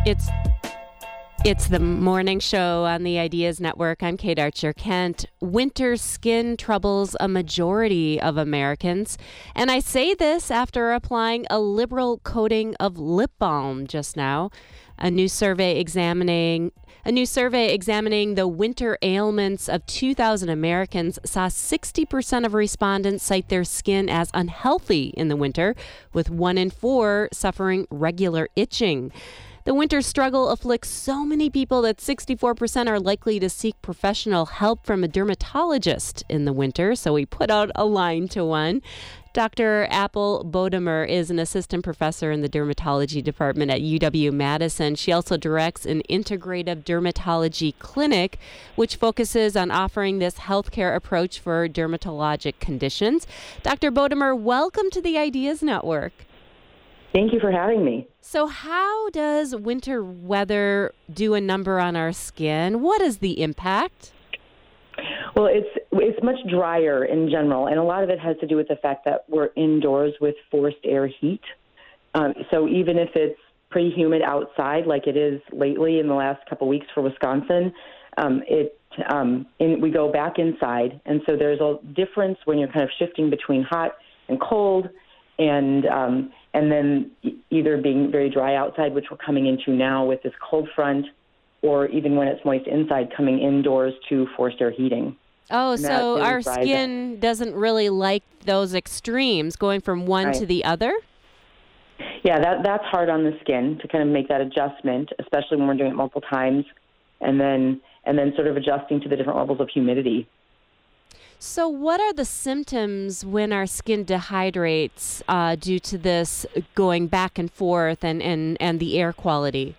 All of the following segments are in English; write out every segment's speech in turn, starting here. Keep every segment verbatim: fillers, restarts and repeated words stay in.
It's it's the morning show on the Ideas Network. I'm Kate Archer Kent. Winter skin troubles a majority of Americans, and I say this after applying a liberal coating of lip balm just now. A new survey examining a new survey examining the winter ailments of two thousand Americans saw sixty percent of respondents cite their skin as unhealthy in the winter, with one in four suffering regular itching. The winter struggle afflicts so many people that sixty-four percent are likely to seek professional help from a dermatologist in the winter, so we put out a line to one. Doctor Apple Bodemer is an assistant professor in the dermatology department at U W-Madison. She also directs an integrative dermatology clinic, which focuses on offering this healthcare approach for dermatologic conditions. Doctor Bodemer, welcome to the Ideas Network. Thank you for having me. So how does winter weather do a number on our skin? What is the impact? Well, it's it's much drier in general, and a lot of it has to do with the fact that we're indoors with forced air heat. Um, so even if it's pretty humid outside, like it is lately in the last couple weeks for Wisconsin, um, it um, in, we go back inside, and so there's a difference when you're kind of shifting between hot and cold, and um, and then either being very dry outside, which we're coming into now with this cold front, or even when it's moist inside, coming indoors to forced air heating. Oh, and so really our skin up. doesn't really like those extremes, going from one right. to the other? Yeah, that that's hard on the skin to kind of make that adjustment, especially when we're doing it multiple times, and then and then sort of adjusting to the different levels of humidity. So what are the symptoms when our skin dehydrates uh, due to this going back and forth and, and, and the air quality?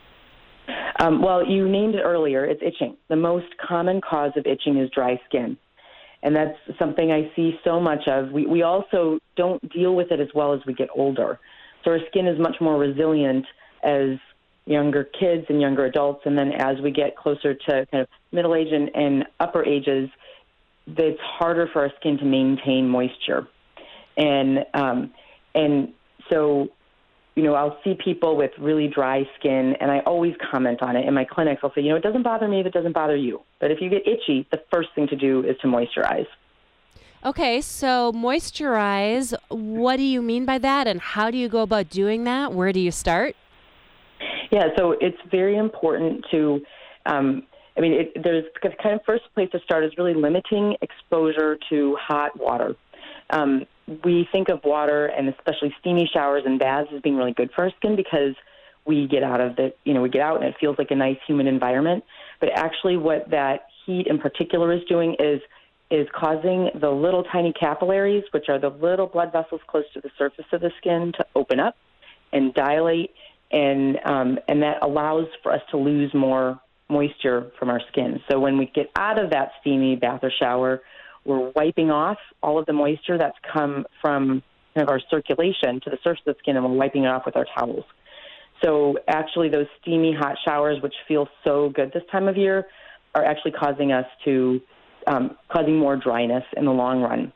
Um, well, you named it earlier. It's itching. The most common cause of itching is dry skin. And that's something I see so much of. We, we also don't deal with it as well as we get older. So our skin is much more resilient as younger kids and younger adults. And then as we get closer to kind of middle age and, and upper ages, it's harder for our skin to maintain moisture. And um, and so, you know, I'll see people with really dry skin, and I always comment on it in my clinics. I'll say, you know, it doesn't bother me if it doesn't bother you. But if you get itchy, the first thing to do is to moisturize. Okay, so moisturize, what do you mean by that, and how do you go about doing that? Where do you start? Yeah, so it's very important to, um, I mean, it, there's the kind of first place to start is really limiting exposure to hot water. Um, we think of water, and especially steamy showers and baths, as being really good for our skin because we get out of the, you know, we get out and it feels like a nice humid environment. But actually what that heat in particular is doing is is causing the little tiny capillaries, which are the little blood vessels close to the surface of the skin, to open up and dilate, and um, and that allows for us to lose more moisture from our skin. So when we get out of that steamy bath or shower, we're wiping off all of the moisture that's come from kind of our circulation to the surface of the skin, and we're wiping it off with our towels. So actually those steamy hot showers, which feel so good this time of year, are actually causing us to, um, causing more dryness in the long run.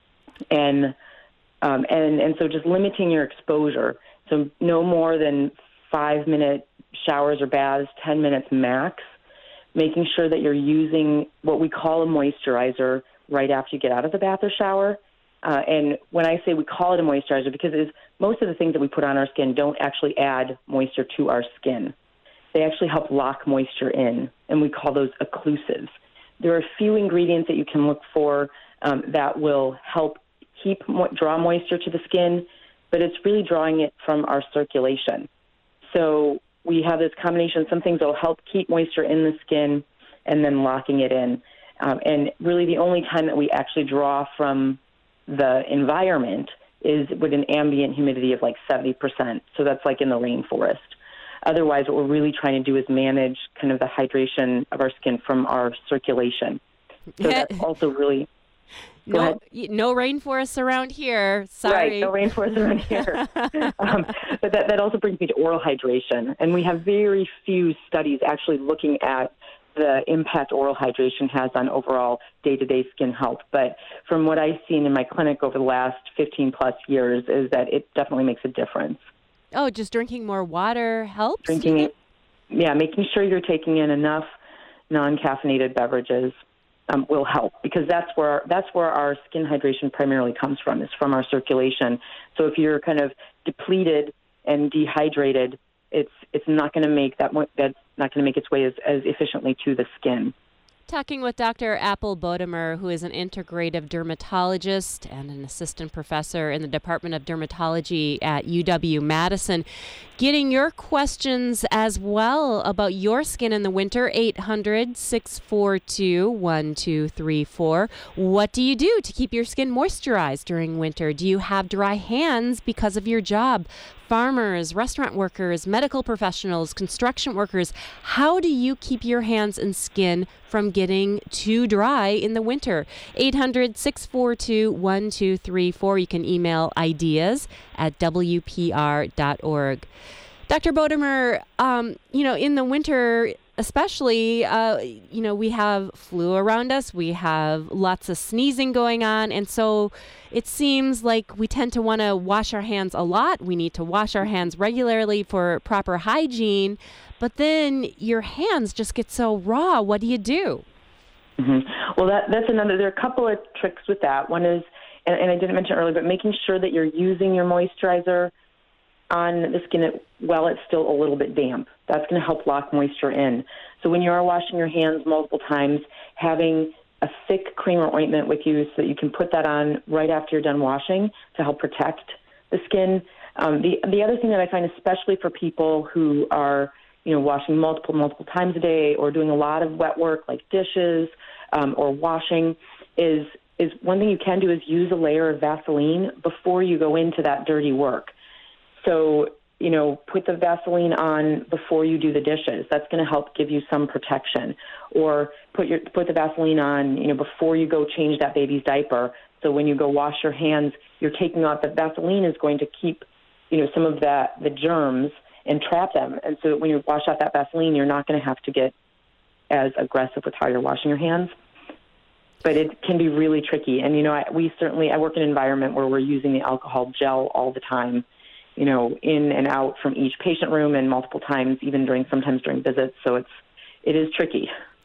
And, um, and, and so just limiting your exposure. So no more than five minute showers or baths, ten minutes max, making sure that you're using what we call a moisturizer right after you get out of the bath or shower. Uh, and when I say we call it a moisturizer, because it is, most of the things that we put on our skin don't actually add moisture to our skin. They actually help lock moisture in, and we call those occlusives. There are a few ingredients that you can look for um, that will help keep mo- draw moisture to the skin, but it's really drawing it from our circulation. So we have this combination. Some things that will help keep moisture in the skin and then locking it in. Um, and really the only time that we actually draw from the environment is with an ambient humidity of like seventy percent. So that's like in the rainforest. Otherwise, what we're really trying to do is manage kind of the hydration of our skin from our circulation. So that's also really... Go no, ahead. no rainforests around here. Sorry. Right, no rainforests around here. um, but that, that also brings me to oral hydration. And we have very few studies actually looking at the impact oral hydration has on overall day-to-day skin health. But from what I've seen in my clinic over the last fifteen plus years is that it definitely makes a difference. Oh, just drinking more water helps? Drinking it, yeah, making sure you're taking in enough non-caffeinated beverages um, will help, because that's where that's where our skin hydration primarily comes from, is from our circulation. So if you're kind of depleted and dehydrated, it's it's not going to make that that's not going to make its way as, as efficiently to the skin. Talking with Doctor Apple Bodemer, who is an integrative dermatologist and an assistant professor in the Department of Dermatology at U W-Madison. Getting your questions as well about your skin in the winter, eight hundred, six four two, one two three four. What do you do to keep your skin moisturized during winter? Do you have dry hands because of your job? Farmers, restaurant workers, medical professionals, construction workers, how do you keep your hands and skin from getting too dry in the winter? eight hundred, six four two, one two three four. You can email ideas at w p r dot org. Doctor Bodemer, um, you know, in the winter, especially, uh, you know, we have flu around us. We have lots of sneezing going on. And so it seems like we tend to want to wash our hands a lot. We need to wash our hands regularly for proper hygiene. But then your hands just get so raw. What do you do? Mm-hmm. Well, that, that's another, there are a couple of tricks with that. One is, and, and I didn't mention earlier, but making sure that you're using your moisturizer on the skin while it's still a little bit damp. That's going to help lock moisture in. So when you are washing your hands multiple times, having a thick cream or ointment with you so that you can put that on right after you're done washing to help protect the skin. Um, the the other thing that I find, especially for people who are, you know, washing multiple, multiple times a day or doing a lot of wet work like dishes um, or washing, is is one thing you can do is use a layer of Vaseline before you go into that dirty work. So, you know, put the Vaseline on before you do the dishes. That's going to help give you some protection. Or put your put the Vaseline on, you know, before you go change that baby's diaper. So when you go wash your hands, you're taking off. The Vaseline is going to keep, you know, some of that the germs and trap them. And so when you wash off that Vaseline, you're not going to have to get as aggressive with how you're washing your hands. But it can be really tricky. And, you know, I, we certainly, I work in an environment where we're using the alcohol gel all the time, you know, in and out from each patient room and multiple times, even during, sometimes during visits. So it's, it is tricky.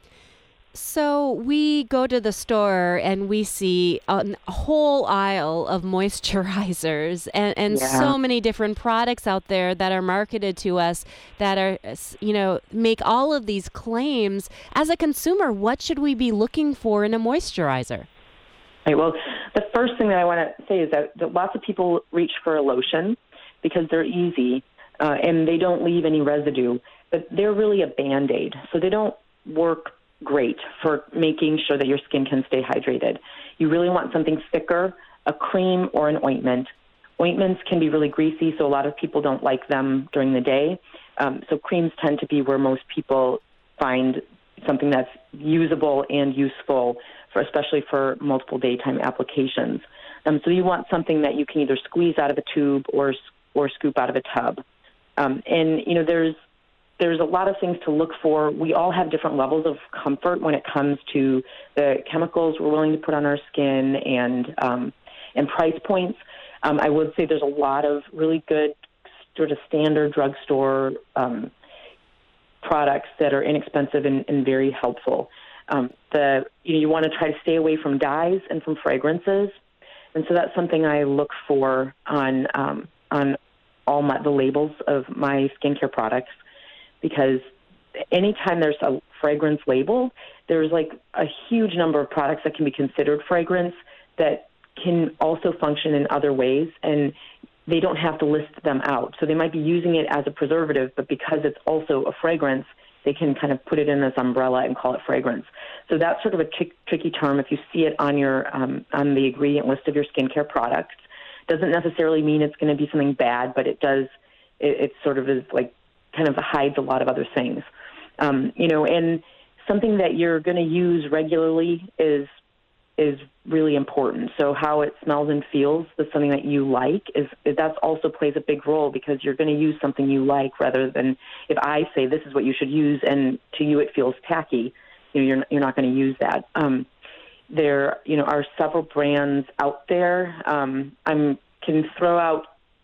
So we go to the store and we see a whole aisle of moisturizers and, and Yeah. so many different products out there that are marketed to us that are, you know, make all of these claims. As a consumer, what should we be looking for in a moisturizer? Right. Well, the first thing that I want to say is that, that lots of people reach for a lotion because they're easy uh, and they don't leave any residue, but they're really a Band-Aid. So they don't work great for making sure that your skin can stay hydrated. You really want something thicker, a cream or an ointment. Ointments can be really greasy, so a lot of people don't like them during the day. Um, so creams tend to be where most people find something that's usable and useful, for especially for multiple daytime applications. Um, so you want something that you can either squeeze out of a tube or or scoop out of a tub. Um, and, you know, there's There's a lot of things to look for. We all have different levels of comfort when it comes to the chemicals we're willing to put on our skin and um, and price points. Um, I would say there's a lot of really good sort of standard drugstore um, products that are inexpensive and, and very helpful. Um, the you know you want to try to stay away from dyes and from fragrances, and so that's something I look for on um, on all my, the labels of my skincare products. Because anytime there's a fragrance label, there's like a huge number of products that can be considered fragrance that can also function in other ways, and they don't have to list them out. So they might be using it as a preservative, but because it's also a fragrance, they can kind of put it in this umbrella and call it fragrance. So that's sort of a trick, tricky term. If you see it on your um, on the ingredient list of your skincare products, doesn't necessarily mean it's going to be something bad, but it does. It, it sort of is like kind of hides a lot of other things. Um, you know, and something that you're going to use regularly is is really important. So how it smells and feels, that's something that you like, is, is that also plays a big role, because you're going to use something you like rather than if I say this is what you should use and to you it feels tacky, you know, you're, you're not going to use that. Um, there, you know, are several brands out there. Um, I'm can throw out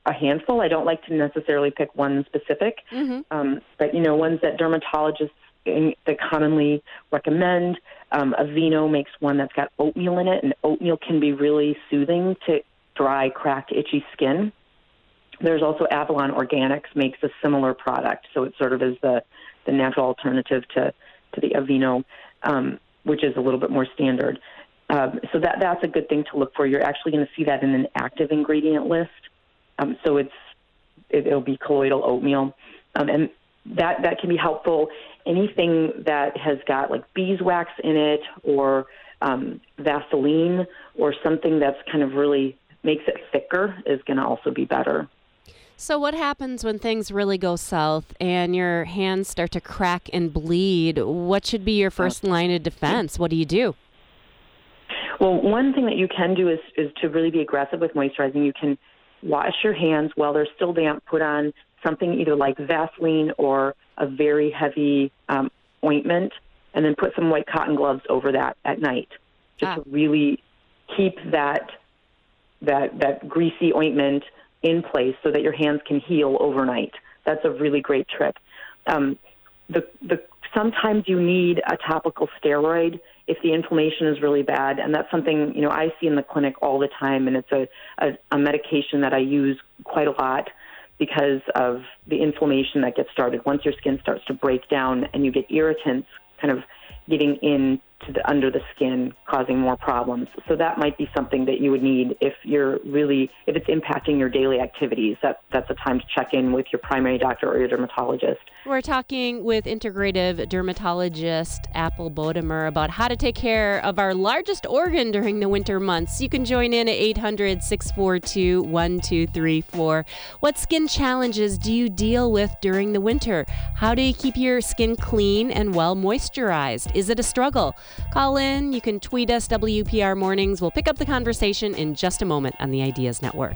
a handful. I don't like to necessarily pick one specific, mm-hmm. um, but, you know, ones that dermatologists in, that commonly recommend. Um, Aveeno makes one that's got oatmeal in it, and oatmeal can be really soothing to dry, cracked, itchy skin. There's also Avalon Organics makes a similar product, so it sort of is the, the natural alternative to, to the Aveeno, um, which is a little bit more standard. Um, so that that's a good thing to look for. You're actually going to see that in an active ingredient list. Um, so it's it, it'll be colloidal oatmeal, um, and that that can be helpful. Anything that has got like beeswax in it, or um, Vaseline, or something that's kind of really makes it thicker, is going to also be better. So what happens when things really go south and your hands start to crack and bleed? What should be your first line of defense? What do you do? Well, one thing that you can do is, is to really be aggressive with moisturizing. You can wash your hands while they're still damp, put on something either like Vaseline or a very heavy um, ointment, and then put some white cotton gloves over that at night, just ah. to really keep that that that greasy ointment in place so that your hands can heal overnight. That's a really great trick. Um, the the sometimes you need a topical steroid if the inflammation is really bad, and that's something, you know, I see in the clinic all the time, and it's a, a, a medication that I use quite a lot because of the inflammation that gets started. Once your skin starts to break down and you get irritants kind of getting in to the under the skin, causing more problems. So that might be something that you would need if you're really, if it's impacting your daily activities. That that's a time to check in with your primary doctor or your dermatologist. We're talking with integrative dermatologist Apple Bodemer about how to take care of our largest organ during the winter months. You can join in at eight hundred, six four two, one two three four. What skin challenges do you deal with during the winter? How do you keep your skin clean and well moisturized? Is it a struggle? Call in. You can tweet us, W P R Mornings. We'll pick up the conversation in just a moment on the Ideas Network.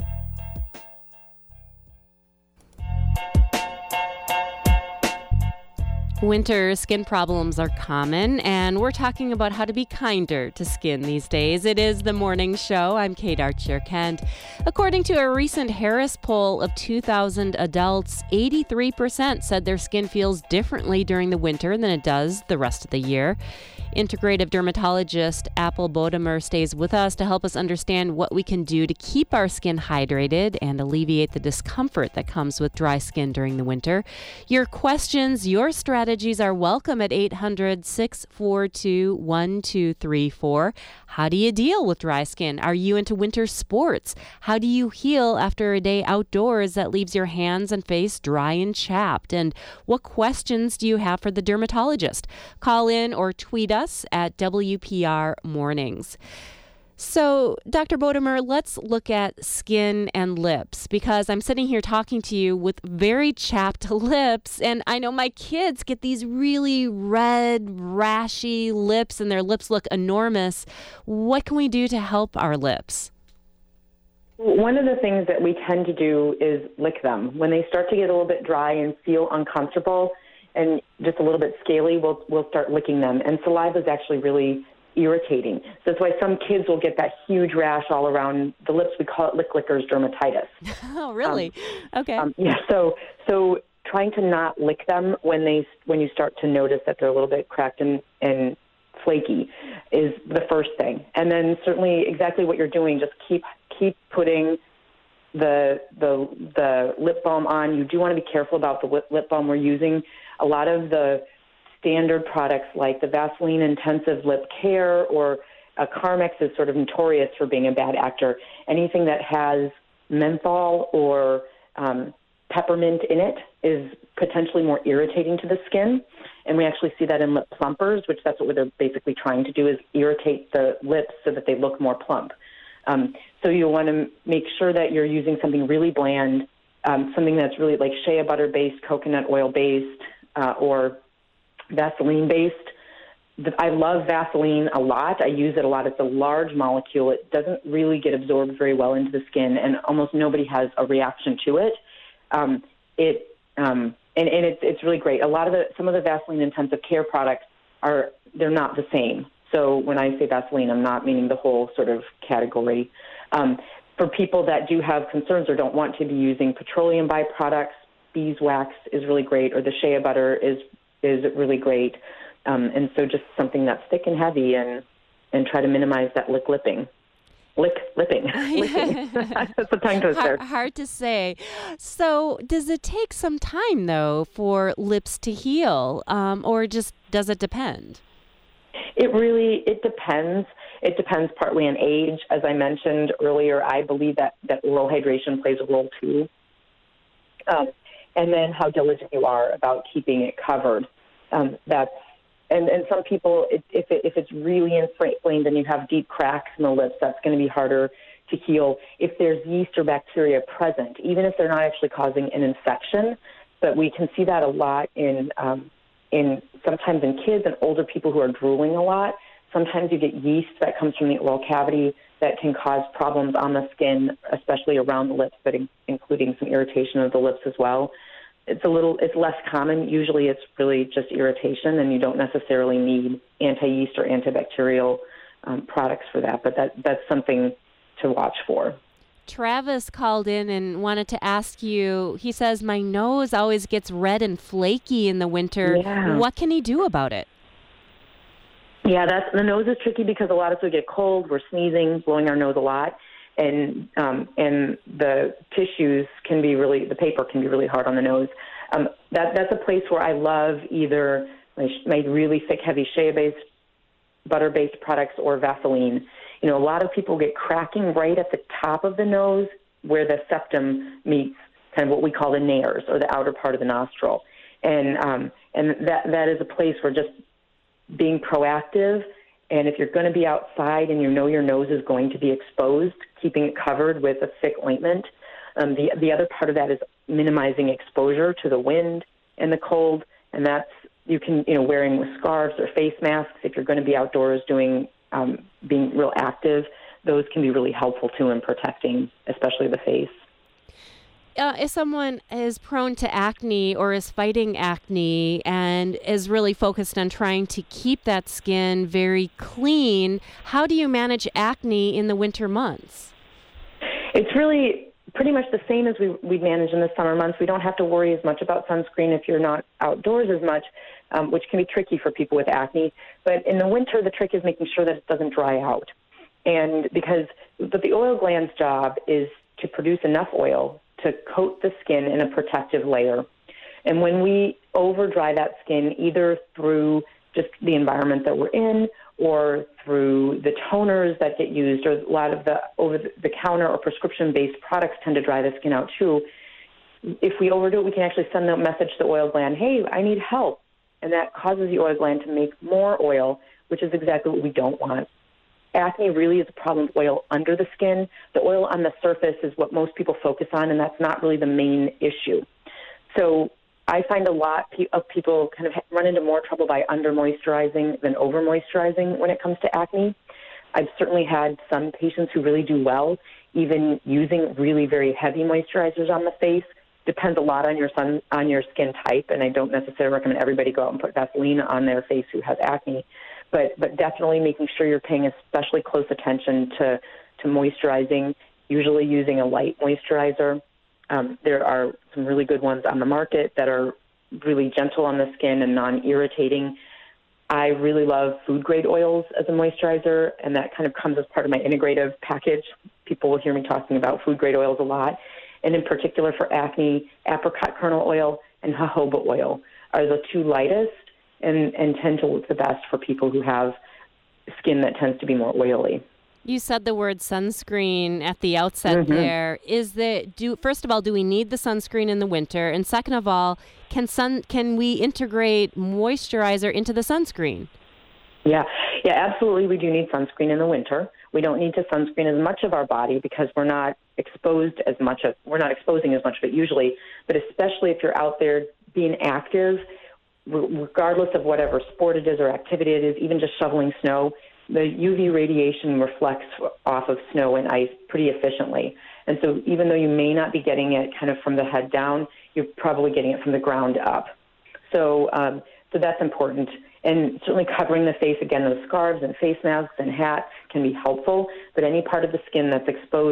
Winter skin problems are common, and we're talking about how to be kinder to skin these days. It is the Morning Show. I'm Kate Archer-Kent. According to a recent Harris poll of two thousand adults, eighty-three percent said their skin feels differently during the winter than it does the rest of the year. Integrative dermatologist Apple Bodemer stays with us to help us understand what we can do to keep our skin hydrated and alleviate the discomfort that comes with dry skin during the winter. Your questions, your strategies are welcome at eight hundred, six four two, one two three four. How do you deal with dry skin? Are you into winter sports? How do you heal after a day outdoors that leaves your hands and face dry and chapped? And what questions do you have for the dermatologist? Call in or tweet us at W P R Mornings. So, Doctor Bodemer, let's look at skin and lips, because I'm sitting here talking to you with very chapped lips, and I know my kids get these really red, rashy lips, and their lips look enormous. What can we do to help our lips? One of the things that we tend to do is lick them. When they start to get a little bit dry and feel uncomfortable and just a little bit scaly, we'll we'll start licking them. And saliva is actually really irritating. So that's why some kids will get that huge rash all around the lips. We call it lick lickers dermatitis. Oh, really? Um, okay. Um, yeah. So so trying to not lick them when they when you start to notice that they're a little bit cracked and, and flaky is the first thing. And then certainly exactly what you're doing. Just keep keep putting the the the lip balm on. You do want to be careful about the lip, lip balm we're using. A lot of the standard products like the Vaseline Intensive Lip Care or uh, Carmex is sort of notorious for being a bad actor. Anything that has menthol or um, peppermint in it is potentially more irritating to the skin. And we actually see that in lip plumpers, which that's what they're basically trying to do, is irritate the lips so that they look more plump. Um, so you want to make sure that you're using something really bland, um, something that's really like shea butter-based, coconut oil-based, uh, or Vaseline-based. I love Vaseline a lot. I use it a lot. It's a large molecule. It doesn't really get absorbed very well into the skin, and almost nobody has a reaction to it. Um, it um, and, and it's it's really great. A lot of the some of the Vaseline intensive care products are they're not the same. So when I say Vaseline, I'm not meaning the whole sort of category. Um, for people that do have concerns or don't want to be using petroleum byproducts, beeswax is really great, or the shea butter is is really great. Um, and so just something that's thick and heavy, and, and try to minimize that lick lipping. Lick lipping. Licking. That's a tongue twister. Hard, hard to say. So does it take some time, though, for lips to heal, um, or just does it depend? It really, it depends. It depends partly on age. As I mentioned earlier, I believe that, that oral hydration plays a role too. Um, and then how diligent you are about keeping it covered. Um, that's, and, and some people, it, if, it, if it's really inflamed and you have deep cracks in the lips, that's going to be harder to heal. If there's yeast or bacteria present, even if they're not actually causing an infection, but we can see that a lot in um, in sometimes in kids and older people who are drooling a lot. Sometimes you get yeast that comes from the oral cavity that can cause problems on the skin, especially around the lips, but in, including some irritation of the lips as well. It's a little, it's less common. Usually it's really just irritation, and you don't necessarily need anti-yeast or antibacterial um, products for that, but that that's something to watch for. Travis called in and wanted to ask you, he says, my nose always gets red and flaky in the winter. Yeah. What can he do about it? Yeah, that's, the nose is tricky because a lot of us we get cold, we're sneezing, blowing our nose a lot, and um, and the tissues can be really, the paper can be really hard on the nose. Um, that that's a place where I love either my, my really thick, heavy shea-based, butter-based products or Vaseline. You know, a lot of people get cracking right at the top of the nose where the septum meets kind of what we call the nares, or the outer part of the nostril. And um, and that that is a place where just being proactive, and if you're going to be outside and you know your nose is going to be exposed, keeping it covered with a thick ointment. Um, the the other part of that is minimizing exposure to the wind and the cold, and that's, you can, you know, wearing with scarves or face masks if you're going to be outdoors doing um, being real active. Those can be really helpful too in protecting, especially the face. Uh, if someone is prone to acne or is fighting acne and is really focused on trying to keep that skin very clean, how do you manage acne in the winter months? It's really pretty much the same as we, we'd manage in the summer months. We don't have to worry as much about sunscreen if you're not outdoors as much, um, which can be tricky for people with acne. But in the winter, the trick is making sure that it doesn't dry out. And because but the oil gland's job is to produce enough oil to coat the skin in a protective layer. And when we over dry that skin, either through just the environment that we're in or through the toners that get used, or a lot of the over-the-counter or prescription-based products tend to dry the skin out too. If we overdo it, we can actually send a message to the oil gland, hey, I need help. And that causes the oil gland to make more oil, which is exactly what we don't want. Acne really is a problem with oil under the skin. The oil on the surface is what most people focus on, and that's not really the main issue. So I find a lot of people kind of run into more trouble by under-moisturizing than over-moisturizing when it comes to acne. I've certainly had some patients who really do well, even using really very heavy moisturizers on the face. Depends a lot on your sun, on your skin type, and I don't necessarily recommend everybody go out and put Vaseline on their face who has acne. But but definitely making sure you're paying especially close attention to, to moisturizing, usually using a light moisturizer. Um, there are some really good ones on the market that are really gentle on the skin and non-irritating. I really love food-grade oils as a moisturizer, and that kind of comes as part of my integrative package. People will hear me talking about food-grade oils a lot. And in particular for acne, apricot kernel oil and jojoba oil are the two lightest and, and tend to work the best for people who have skin that tends to be more oily. You said the word sunscreen at the outset mm-hmm. there. Is the do first of all, do we need the sunscreen in the winter? And second of all, can sun can we integrate moisturizer into the sunscreen? Yeah, yeah, absolutely. We do need sunscreen in the winter. We don't need to sunscreen as much of our body because we're not exposed as much of we're not exposing as much of it usually. But especially if you're out there being active, regardless of whatever sport it is or activity it is, even just shoveling snow, the U V radiation reflects off of snow and ice pretty efficiently. And so even though you may not be getting it kind of from the head down, you're probably getting it from the ground up. So um, so that's important. And certainly covering the face, again, those scarves and face masks and hats can be helpful. But any part of the skin that's exposed,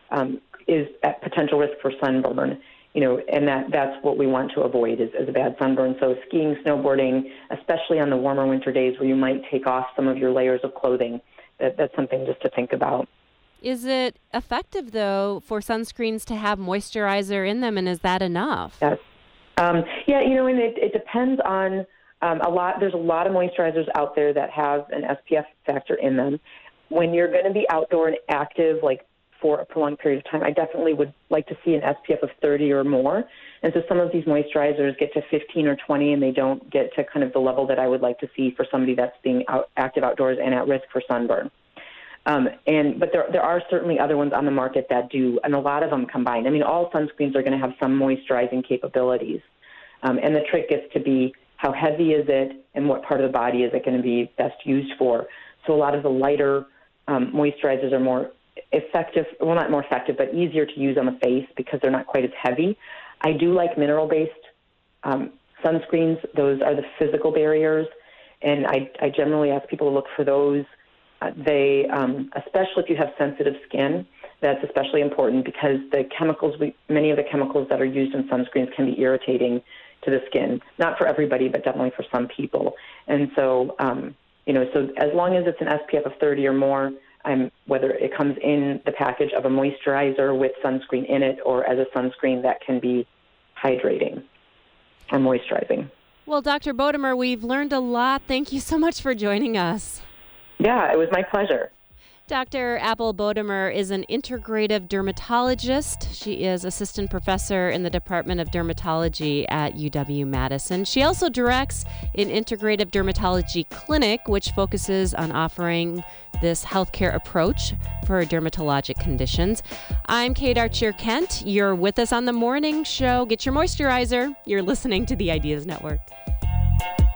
um, is at potential risk for sunburn. You know, and that, that's what we want to avoid is, is a bad sunburn. So skiing, snowboarding, especially on the warmer winter days where you might take off some of your layers of clothing, that, that's something just to think about. Is it effective, though, for sunscreens to have moisturizer in them, and is that enough? Yes. Um, yeah, you know, and it, it depends on um, a lot. There's a lot of moisturizers out there that have an S P F factor in them. When you're going to be outdoor and active, like for a prolonged period of time, I definitely would like to see an S P F of thirty or more. And so some of these moisturizers get to fifteen or twenty, and they don't get to kind of the level that I would like to see for somebody that's being out, active outdoors and at risk for sunburn. Um, and but there there are certainly other ones on the market that do, and a lot of them combine. I mean, all sunscreens are going to have some moisturizing capabilities. Um, and the trick is to be how heavy is it and what part of the body is it going to be best used for. So a lot of the lighter um, moisturizers are more effective, well, not more effective, but easier to use on the face because they're not quite as heavy. I do like mineral-based um, sunscreens. Those are the physical barriers, and I, I generally ask people to look for those. Uh, they, um, especially if you have sensitive skin, that's especially important because the chemicals, we, many of the chemicals that are used in sunscreens can be irritating to the skin. Not for everybody, but definitely for some people. And so, um, you know, so as long as it's an S P F of thirty or more, I'm, whether it comes in the package of a moisturizer with sunscreen in it or as a sunscreen that can be hydrating or moisturizing. Well, Doctor Bodemer, we've learned a lot. Thank you so much for joining us. Yeah, it was my pleasure. Doctor Apple Bodemer is an integrative dermatologist. She is assistant professor in the Department of Dermatology at U W Madison. She also directs an integrative dermatology clinic, which focuses on offering this healthcare approach for dermatologic conditions. I'm Kate Archer-Kent. You're with us on the morning show. Get your moisturizer. You're listening to the Ideas Network.